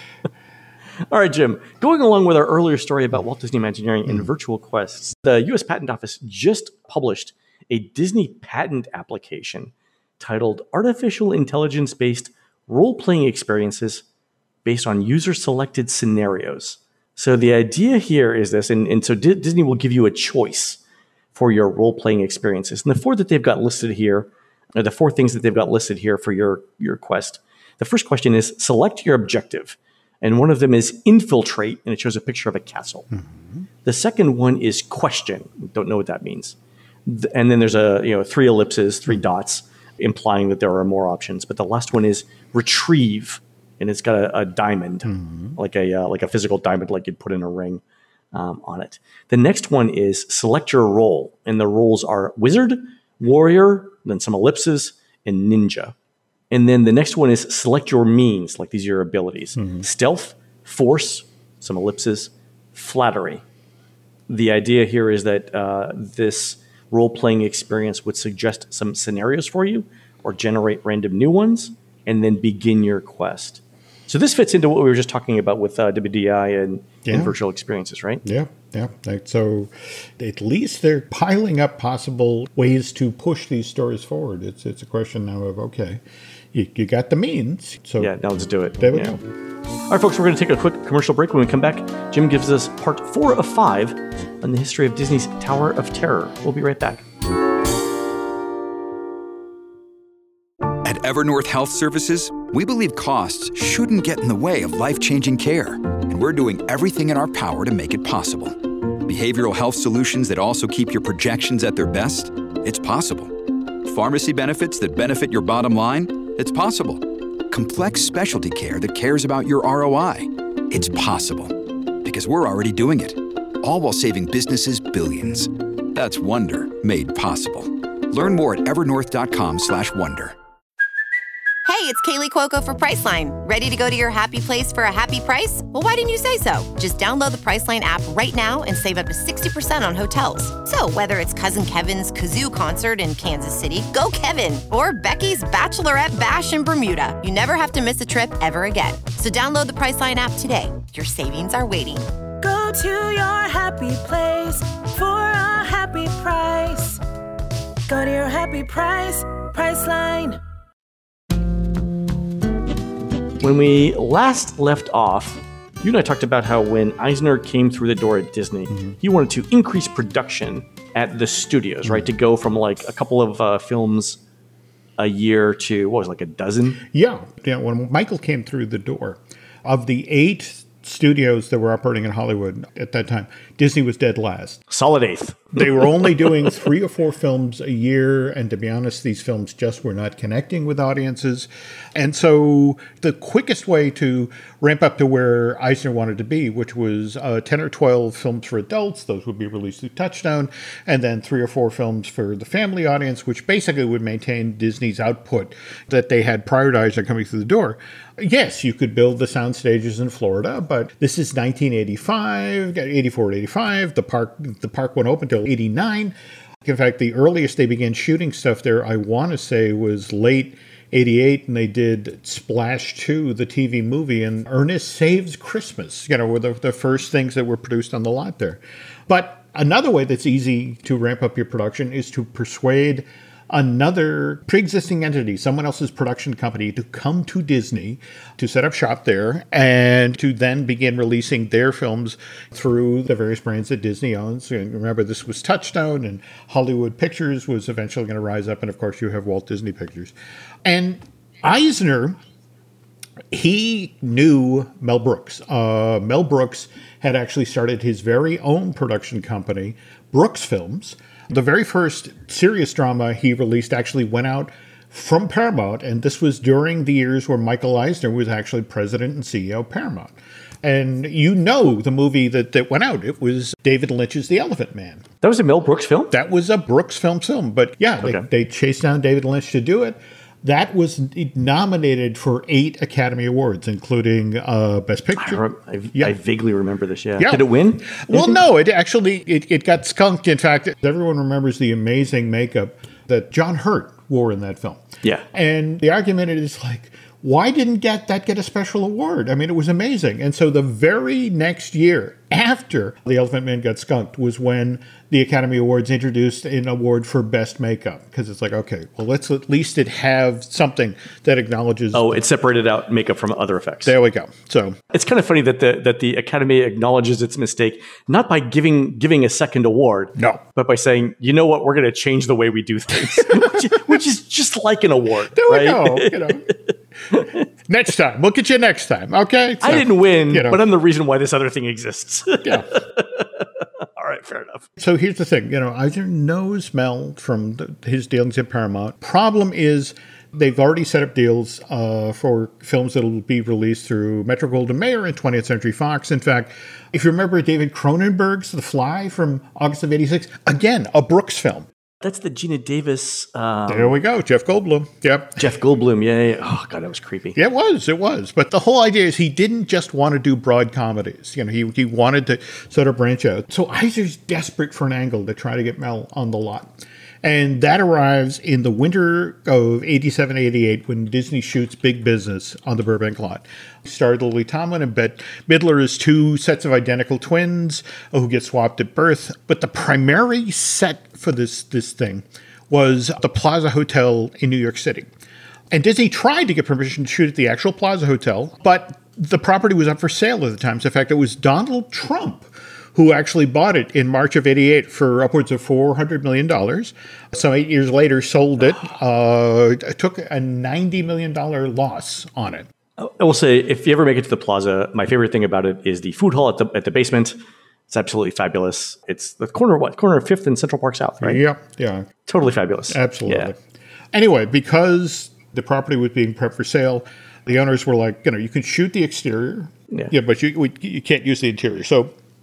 All right, Jim. Going along with our earlier story about Walt Disney Imagineering mm. and virtual quests, the U S Patent Office just published a Disney patent application titled Artificial Intelligence-Based Role-Playing Experiences Based on User-Selected Scenarios. So the idea here is this, and, and so D- Disney will give you a choice for your role-playing experiences. And the four that they've got listed here, are the four things that they've got listed here for your, your quest. The first question is, select your objective. And one of them is infiltrate, and it shows a picture of a castle. Mm-hmm. The second one is question. Don't know what that means. And then there's a you know three ellipses, three dots, implying that there are more options. But the last one is retrieve. And it's got a, a diamond, mm-hmm. like a uh, like a physical diamond, like you'd put in a ring um, on it. The next one is select your role, and the roles are wizard, warrior, then some ellipses, and ninja. And then the next one is select your means, like these are your abilities: mm-hmm. stealth, force, some ellipses, flattery. The idea here is that uh, this role-playing experience would suggest some scenarios for you, or generate random new ones, and then begin your quest. So this fits into what we were just talking about with uh, W D I and, yeah. and virtual experiences, right? Yeah, yeah. So at least they're piling up possible ways to push these stories forward. It's it's a question now of, okay, you, you got the means. So yeah, now let's do it. There we yeah. go. All right, folks, we're going to take a quick commercial break. When we come back, Jim gives us part four of five on the history of Disney's Tower of Terror. We'll be right back. At Evernorth Health Services, we believe costs shouldn't get in the way of life-changing care, and we're doing everything in our power to make it possible. Behavioral health solutions that also keep your projections at their best? It's possible. Pharmacy benefits that benefit your bottom line? It's possible. Complex specialty care that cares about your R O I? It's possible. Because we're already doing it. All while saving businesses billions. That's Wonder made possible. Learn more at evernorth.com slash wonder. Hey, it's Kaylee Cuoco for Priceline. Ready to go to your happy place for a happy price? Well, why didn't you say so? Just download the Priceline app right now and save up to sixty percent on hotels. So whether it's Cousin Kevin's Kazoo Concert in Kansas City, go Kevin, or Becky's Bachelorette Bash in Bermuda, you never have to miss a trip ever again. So download the Priceline app today. Your savings are waiting. Go to your happy place for a happy price. Go to your happy price, Priceline. When we last left off, you and I talked about how when Eisner came through the door at Disney, mm-hmm. he wanted to increase production at the studios, mm-hmm. right? To go from like a couple of uh, films a year to, what was it, like a dozen? Yeah. Yeah. When Michael came through the door, of the eight studios that were operating in Hollywood at that time, Disney was dead last. Solid eighth. They were only doing three or four films a year. And to be honest, these films just were not connecting with audiences. And so the quickest way to ramp up to where Eisner wanted to be, which was uh, ten or twelve films for adults, those would be released through Touchstone, and then three or four films for the family audience, which basically would maintain Disney's output that they had prior to Eisner coming through the door. Yes, you could build the sound stages in Florida, but this is nineteen eighty-five, eighty-four to eighty-five. The park, the park went open until eighty-nine. In fact, the earliest they began shooting stuff there, I want to say, was late eighty-eight, and they did Splash two, the T V movie, and Ernest Saves Christmas, you know, were the, the first things that were produced on the lot there. But another way that's easy to ramp up your production is to persuade another pre-existing entity, someone else's production company, to come to Disney, to set up shop there, and to then begin releasing their films through the various brands that Disney owns. And remember, this was Touchstone, and Hollywood Pictures was eventually going to rise up, and of course you have Walt Disney Pictures. And Eisner, he knew Mel Brooks. Uh, Mel Brooks had actually started his very own production company, Brooks Films. The very first serious drama he released actually went out from Paramount, and this was during the years where Michael Eisner was actually president and C E O of Paramount. And you know the movie that, that went out. It was David Lynch's The Elephant Man. That was a Mel Brooks film? That was a Brooks film film. But yeah, okay. they, they chased down David Lynch to do it. That was nominated for eight Academy Awards, including uh, Best Picture. I, I, yeah. I vaguely remember this, yeah. yeah. Did it win? Well, no, it actually, it, it got skunked. In fact, everyone remembers the amazing makeup that John Hurt wore in that film. Yeah. And the argument is like, why didn't get that get a special award? I mean, it was amazing. And so the very next year, after The Elephant Man got skunked, was when the Academy Awards introduced an award for Best Makeup. Because it's like, okay, well, let's at least it have something that acknowledges... Oh, it separated out makeup from other effects. There we go. So it's kind of funny that the that the Academy acknowledges its mistake, not by giving giving a second award, no, but by saying, you know what, we're going to change the way we do things, which, which is just like an award. There right? we go. You know. Next time. We'll get you next time. Okay? So, I didn't win, you know. But I'm the reason why this other thing exists. Yeah. All right, fair enough. So here's the thing. You know, Eisner knows Mel from the, his dealings at Paramount. Problem is, they've already set up deals uh, for films that will be released through Metro-Goldwyn-Mayer and twentieth Century Fox. In fact, if you remember David Cronenberg's The Fly from August of eighty-six, again, a Brooks film. That's the Gina Davis. Um, there we go. Jeff Goldblum. Yep. Jeff Goldblum. Yeah, yeah. Oh, God, that was creepy. Yeah, it was. It was. But the whole idea is he didn't just want to do broad comedies. You know, he, he wanted to sort of branch out. So Eisner's desperate for an angle to try to get Mel on the lot. And that arrives in the winter of eighty-seven, eighty-eight when Disney shoots Big Business on the Burbank lot. Starred Lily Tomlin and Bette Midler as two sets of identical twins who get swapped at birth. But the primary set for this, this thing was the Plaza Hotel in New York City. And Disney tried to get permission to shoot at the actual Plaza Hotel, but the property was up for sale at the time. So in fact, it was Donald Trump who actually bought it in March of eighty-eight for upwards of four hundred million dollars. So eight years later, sold it, uh, took a ninety million dollars loss on it. I will say, if you ever make it to the Plaza, my favorite thing about it is the food hall at the at the basement. It's absolutely fabulous. It's the corner, what, corner of fifth and Central Park South, right? Yeah, yeah. Totally fabulous. Absolutely. Yeah. Anyway, because the property was being prepped for sale, the owners were like, you know, you can shoot the exterior, yeah, yeah but you you can't use the interior. So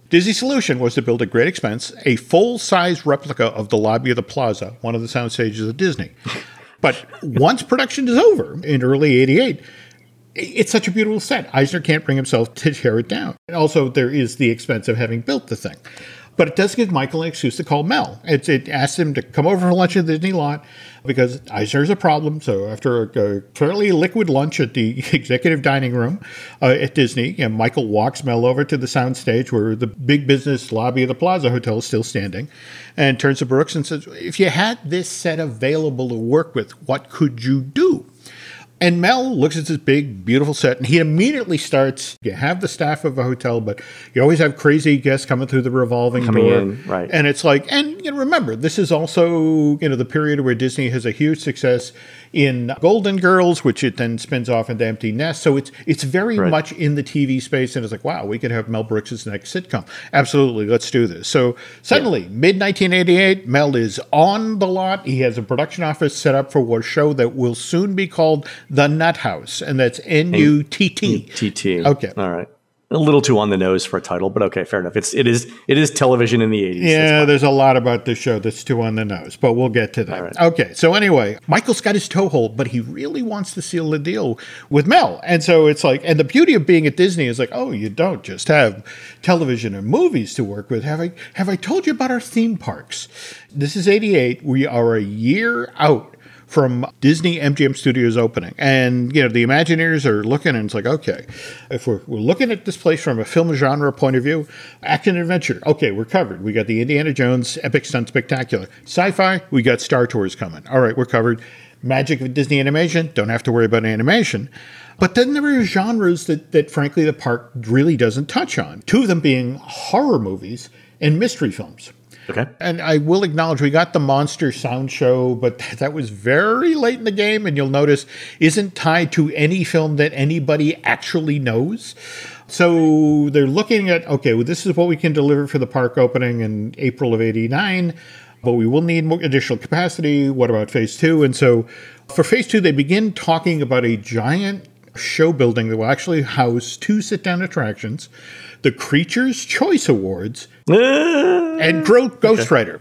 Disney's solution was to build at great expense a full-size replica of the lobby of the Plaza, one of the sound stages of Disney. But once production is over in early eighty-eight, it's such a beautiful set. Eisner can't bring himself to tear it down. And also, there is the expense of having built the thing. But it does give Michael an excuse to call Mel. It, it asks him to come over for lunch at the Disney lot because Eisner's a problem. So after a, a fairly liquid lunch at the executive dining room uh, at Disney, you know, Michael walks Mel over to the soundstage where the big business lobby of the Plaza Hotel is still standing and turns to Brooks and says, if you had this set available to work with, what could you do? And Mel looks at this big, beautiful set, and he immediately starts, you have the staff of a hotel, but you always have crazy guests coming through the revolving coming door. In, right. And it's like, and you know, remember, this is also, you know, the period where Disney has a huge success in Golden Girls, which it then spins off into Empty Nest. So it's it's very right. much in the T V space, and it's like, wow, we could have Mel Brooks' next sitcom. Absolutely, let's do this. So suddenly, yeah. mid nineteen eighty-eight, Mel is on the lot. He has a production office set up for a show that will soon be called The Nut House, and that's N U T T. T T. Okay. All right. A little too on the nose for a title, but okay, fair enough. It's it is it is television in the eighties. Yeah, there's a lot about this show that's too on the nose, but we'll get to that. Right. Okay, so anyway, Michael's got his toehold, but he really wants to seal the deal with Mel. And so it's like, and the beauty of being at Disney is like, oh, you don't just have television and movies to work with. Have I have I told you about our theme parks? This is eighty-eight. We are a year out from Disney M G M Studios opening. And, you know, the Imagineers are looking and it's like, okay, if we're, we're looking at this place from a film genre point of view, action adventure, okay, we're covered. We got the Indiana Jones Epic Stunt Spectacular. Sci-fi, we got Star Tours coming. All right, we're covered. Magic of Disney animation, don't have to worry about animation. But then there are genres that, that frankly, the park really doesn't touch on. Two of them being horror movies and mystery films. Okay. And I will acknowledge we got the Monster Sound Show, but that was very late in the game, and you'll notice isn't tied to any film that anybody actually knows. So they're looking at, okay, well, this is what we can deliver for the park opening in April of eighty-nine, but we will need more additional capacity. What about phase two? And so for phase two, they begin talking about a giant show building that will actually house two sit-down attractions, the Creatures' Choice Awards, and Ghost okay. Rider.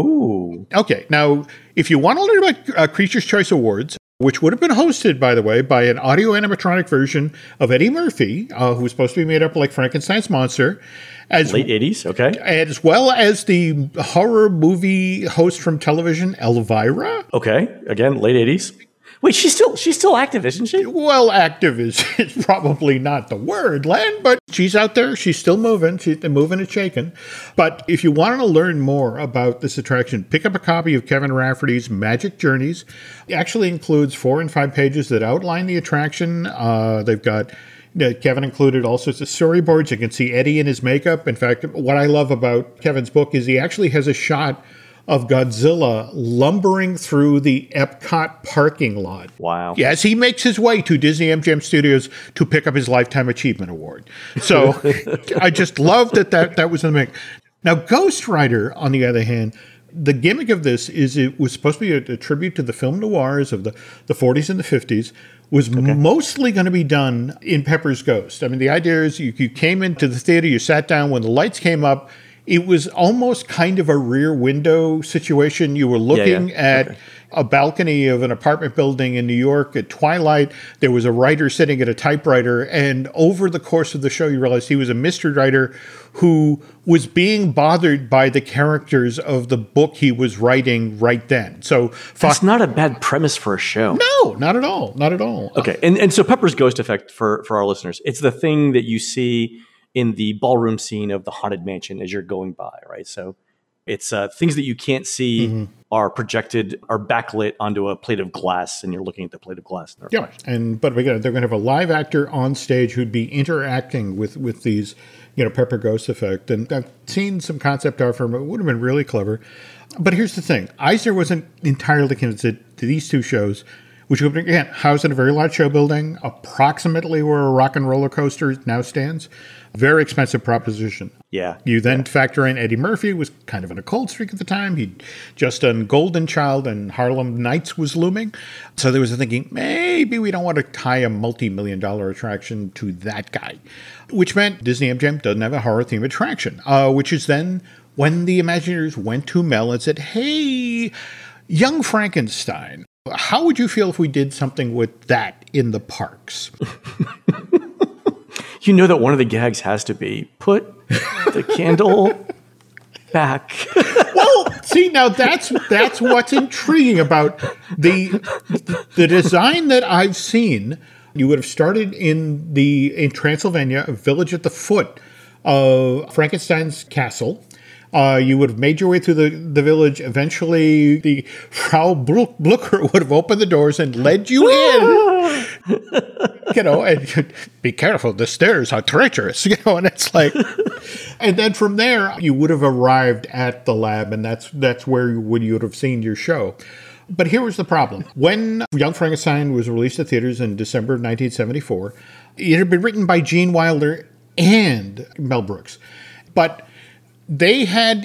Oh. Okay, now, if you want to learn about uh, Creatures' Choice Awards, which would have been hosted, by the way, by an audio animatronic version of Eddie Murphy, uh, who was supposed to be made up like Frankenstein's monster. As Late eighties, okay. As well as the horror movie host from television, Elvira. Okay, again, late eighties. Wait, she's still she's still active, isn't she? Well, active is, is probably not the word, Len, but she's out there. She's still moving. She's moving and shaking. But if you want to learn more about this attraction, pick up a copy of Kevin Rafferty's Magic Journeys. It actually includes four and five pages that outline the attraction. Uh, they've got... Kevin included all sorts of storyboards. You can see Eddie in his makeup. In fact, what I love about Kevin's book is he actually has a shot of Godzilla lumbering through the Epcot parking lot. Wow. Yes, he makes his way to Disney M G M Studios to pick up his Lifetime Achievement Award. So I just love that, that that was in the make. Now, Ghost Rider, on the other hand, the gimmick of this is it was supposed to be a, a tribute to the film noirs of the, the forties and the fifties, was okay. mostly going to be done in Pepper's Ghost. I mean, the idea is you, you came into the theater, you sat down, when the lights came up, it was almost kind of a rear window situation. You were looking yeah, yeah. at okay. a balcony of an apartment building in New York at twilight. There was a writer sitting at a typewriter. And over the course of the show, you realized he was a mystery writer who was being bothered by the characters of the book he was writing right then. So that's not a bad premise for a show. No, not at all. Not at all. Okay. And, and so Pepper's Ghost Effect, for, for our listeners, it's the thing that you see in the ballroom scene of the Haunted Mansion as you're going by, right? So it's uh, things that you can't see mm-hmm. are projected, are backlit onto a plate of glass, and you're looking at the plate of glass. Yeah, and but again, they're going to have a live actor on stage who'd be interacting with, with these, you know, Pepper Ghost Effect. And I've seen some concept art from it. It would have been really clever. But here's the thing. Eisner wasn't entirely convinced that these two shows which again housed in a very large show building, approximately where a Rock and Roller Coaster now stands. Very expensive proposition. Yeah. You then yeah. factor in Eddie Murphy was kind of in a cold streak at the time. He'd just done Golden Child and Harlem Nights was looming. So there was a thinking, maybe we don't want to tie a multi-million dollar attraction to that guy, which meant Disney M G M doesn't have a horror theme attraction, uh, which is then when the Imagineers went to Mel and said, hey, Young Frankenstein, how would you feel if we did something with that in the parks? You know that one of the gags has to be put the candle back. Well, see, now that's that's what's intriguing about the the design that I've seen. You would have started in the in Transylvania, a village at the foot of Frankenstein's castle. Uh, you would have made your way through the, the village. Eventually, the Frau Blucher would have opened the doors and led you in. You know, and be careful, the stairs are treacherous. You know, and it's like, and then from there, you would have arrived at the lab, and that's that's where you would you would have seen your show. But here was the problem. When Young Frankenstein was released to theaters in December of nineteen seventy-four, it had been written by Gene Wilder and Mel Brooks. But they had,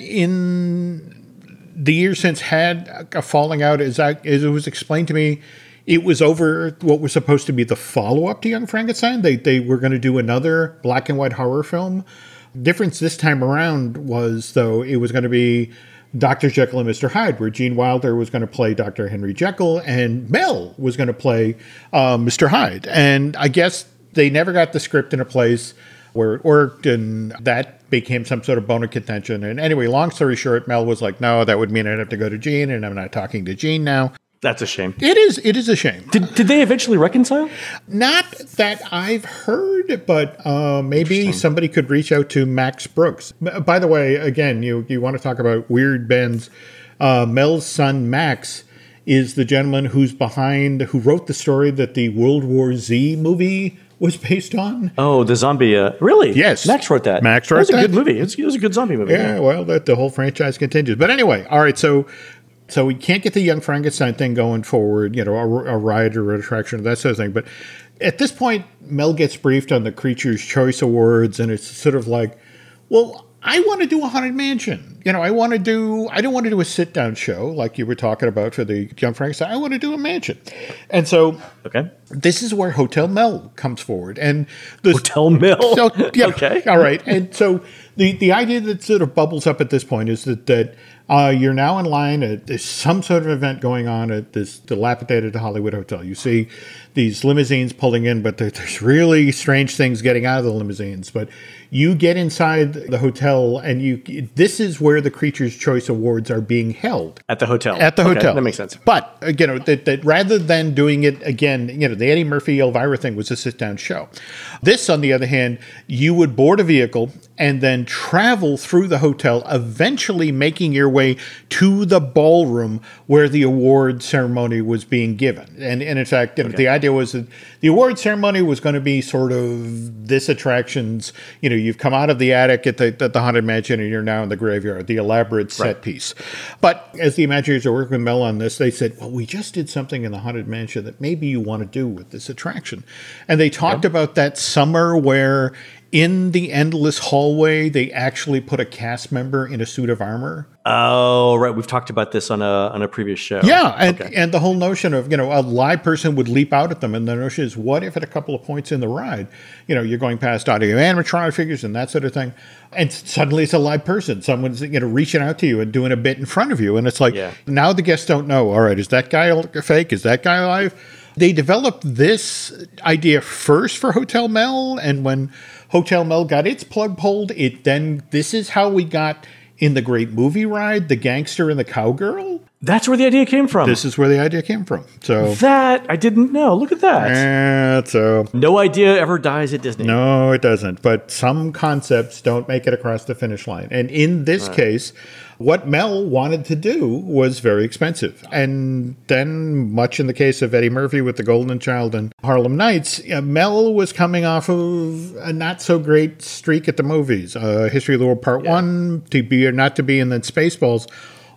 in the years since, had a falling out. As, I, as it was explained to me, it was over what was supposed to be the follow-up to Young Frankenstein. They they were going to do another black and white horror film. Difference this time around was, though, it was going to be Doctor Jekyll and Mister Hyde, where Gene Wilder was going to play Doctor Henry Jekyll and Mel was going to play uh, Mister Hyde. And I guess they never got the script in a place where it worked, and that became some sort of bone of contention. And anyway, long story short, Mel was like, no, that would mean I'd have to go to Gene, and I'm not talking to Gene now. That's a shame. It is. It is a shame. Did, did they eventually reconcile? Not that I've heard, but uh, maybe somebody could reach out to Max Brooks. By the way, again, you, you want to talk about weird bends. Uh, Mel's son, Max, is the gentleman who's behind, who wrote the story that the World War Z movie was based on. Oh, the zombie. Uh, really? Yes. Max wrote that. Max wrote that. was that. a good movie. It was, it was a good zombie movie. Yeah, yeah. Well, that the whole franchise continues. But anyway, all right, so so we can't get the Young Frankenstein thing going forward, you know, a, a ride or an attraction or that sort of thing. But at this point, Mel gets briefed on the Creature's Choice Awards, and it's sort of like, well, I want to do a Haunted Mansion. You know, I want to do, I don't want to do a sit-down show like you were talking about for the Young Frankenstein. I want to do a mansion. And so okay, this is where Hotel Mel comes forward. And the Hotel Mel? So, yeah, Okay. All right. And so the, the idea that sort of bubbles up at this point is that, that uh, you're now in line at there's some sort of event going on at this dilapidated Hollywood hotel. You see these limousines pulling in, but there, there's really strange things getting out of the limousines. But you get inside the hotel, and you this is where the Creature's Choice Awards are being held. At the hotel. At the Okay, hotel. that makes sense. But, uh, you know, that, that rather than doing it again, you know, the Eddie Murphy, Elvira thing was a sit-down show. This, on the other hand, you would board a vehicle and then travel through the hotel, eventually making your way to the ballroom where the award ceremony was being given. And, and in fact, you know, Okay. the idea was that the award ceremony was going to be sort of this attraction's, you know, you've come out of the attic at the, at the Haunted Mansion and you're now in the graveyard, the elaborate set Right. piece. But as the Imagineers are working with Mel on this, they said, well, we just did something in the Haunted Mansion that maybe you want to do with this attraction. And they talked about that summer where in the endless hallway, they actually put a cast member in a suit of armor. Oh, right. We've talked about this on a on a previous show. Yeah, and, Okay. and the whole notion of, you know, a live person would leap out at them, and the notion is, what if at a couple of points in the ride, you know, you're going past audio animatronic figures and that sort of thing, and suddenly it's a live person. Someone's, you know, reaching out to you and doing a bit in front of you, and it's like, Yeah. now the guests don't know, all right, is that guy fake? Is that guy live? They developed this idea first for Hotel Mel, and when Hotel Mel got its plug pulled, it then, this is how we got in the Great Movie Ride, the gangster and the cowgirl. That's where the idea came from. This is where the idea came from. So that I didn't know. Look at that. yeah, so No idea ever dies at Disney. no, it doesn't. But some concepts don't make it across the finish line. And in this case, what Mel wanted to do was very expensive. And then, much in the case of Eddie Murphy with The Golden Child and Harlem Nights, uh, Mel was coming off of a not so great streak at the movies. Uh, History of the World Part One, To Be or Not to Be, and then Spaceballs.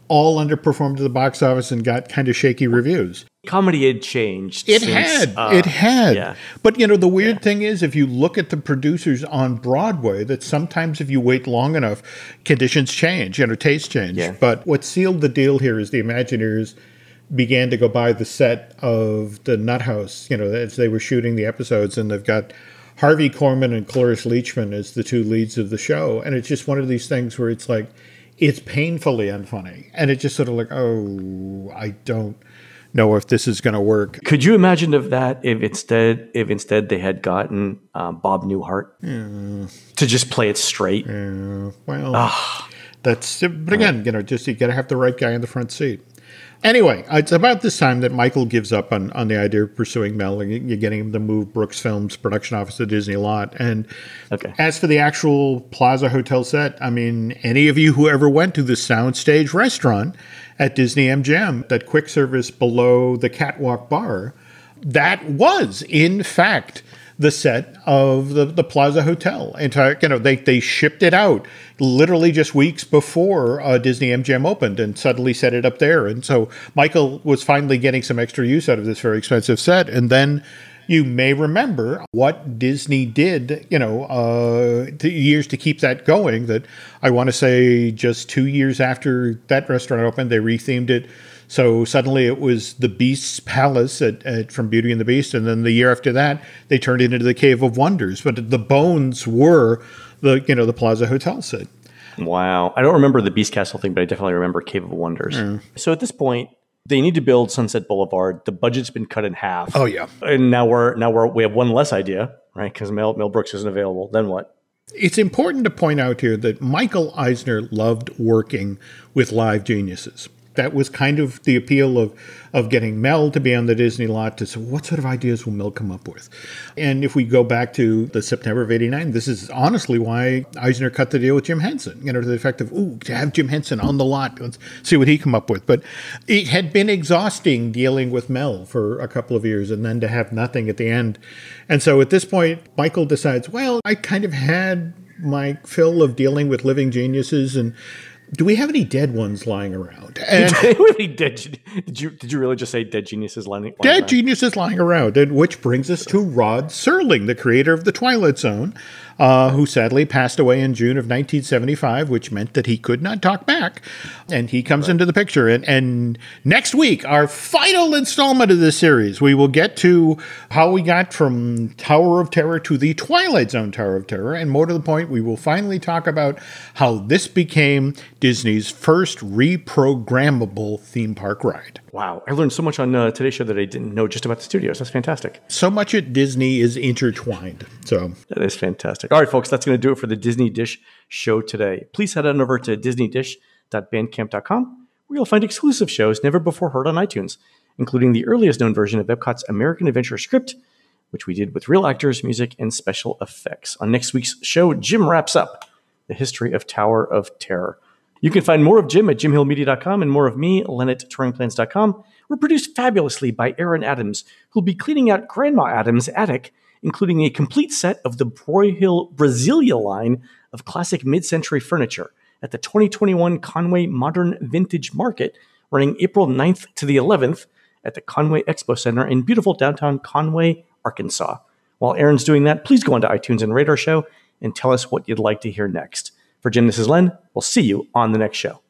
all underperformed at the box office and got kind of shaky reviews. Comedy had changed. It since, had. Uh, it had. Yeah. But, you know, the weird yeah. thing is, if you look at the producers on Broadway, that sometimes if you wait long enough, conditions change, you know, tastes change. Yeah. But what sealed the deal here is the Imagineers began to go by the set of the Nut House, you know, as they were shooting the episodes, and they've got Harvey Korman and Cloris Leachman as the two leads of the show. And it's just one of these things where it's like, it's painfully unfunny. And it's just sort of like, oh, I don't know if this is going to work. Could you imagine if that, if instead, if instead they had gotten uh, Bob Newhart yeah. to just play it straight? Yeah. Well, Ugh. that's, but again, you know, just you got to have the right guy in the front seat. Anyway, it's about this time that Michael gives up on, on the idea of pursuing Mel, and you're getting him to move Brooks Films production office to Disney lot. And okay. as for the actual Plaza Hotel set, I mean, any of you who ever went to the Soundstage restaurant at Disney M G M, that quick service below the Catwalk Bar, that was, in fact, the set of the, the Plaza Hotel. Entire, you know, they, they shipped it out literally just weeks before uh, Disney M G M opened and suddenly set it up there. And so Michael was finally getting some extra use out of this very expensive set. And then you may remember what Disney did, you know, uh, to years to keep that going, that I want to say just two years after that restaurant opened, they rethemed it. So suddenly it was the Beast's Palace at, at, from Beauty and the Beast. And then the year after that, they turned it into the Cave of Wonders. But the bones were the, you know, the Plaza Hotel set. Wow. I don't remember the Beast Castle thing, but I definitely remember Cave of Wonders. Mm. So at this point, they need to build Sunset Boulevard. The budget's been cut in half. Oh, yeah. And now we're now we're we have one less idea, right? Because Mel, Mel Brooks isn't available. Then what? It's important to point out here that Michael Eisner loved working with live geniuses. That was kind of the appeal of, of getting Mel to be on the Disney lot to say, what sort of ideas will Mel come up with? And if we go back to the September of eighty-nine, this is honestly why Eisner cut the deal with Jim Henson, you know, to the effect of, ooh, to have Jim Henson on the lot, let's see what he come up with. But it had been exhausting dealing with Mel for a couple of years and then to have nothing at the end. And so at this point, Michael decides, well, I kind of had my fill of dealing with living geniuses, and do we have any dead ones lying around? And did, did you did you really just say dead geniuses lying, lying dead around? geniuses lying around? And which brings us to Rod Serling, the creator of The Twilight Zone, uh, who sadly passed away in June of nineteen seventy-five, which meant that he could not talk back. And he comes right. into the picture. And, and next week, our final installment of this series, we will get to how we got from Tower of Terror to the Twilight Zone Tower of Terror. And more to the point, we will finally talk about how this became Disney's first reprogrammable theme park ride. Wow. I learned so much on uh, today's show that I didn't know just about the studios. That's fantastic. So much at Disney is intertwined. So that is fantastic. All right, folks, that's going to do it for the Disney Dish show today. Please head on over to disney dish dot bandcamp dot com, where you'll find exclusive shows never before heard on iTunes, including the earliest known version of Epcot's American Adventure script, which we did with real actors, music, and special effects. On next week's show, Jim wraps up the history of Tower of Terror. You can find more of Jim at jim hill media dot com and more of me, Len at touring plans dot com. We're produced fabulously by Aaron Adams, who'll be cleaning out Grandma Adams' attic, including a complete set of the Broyhill Brasilia line of classic mid-century furniture at the twenty twenty-one Conway Modern Vintage Market, running April ninth to the eleventh at the Conway Expo Center in beautiful downtown Conway, Arkansas. While Aaron's doing that, please go onto iTunes and rate our show and tell us what you'd like to hear next. For Jim, this is Len. We'll see you on the next show.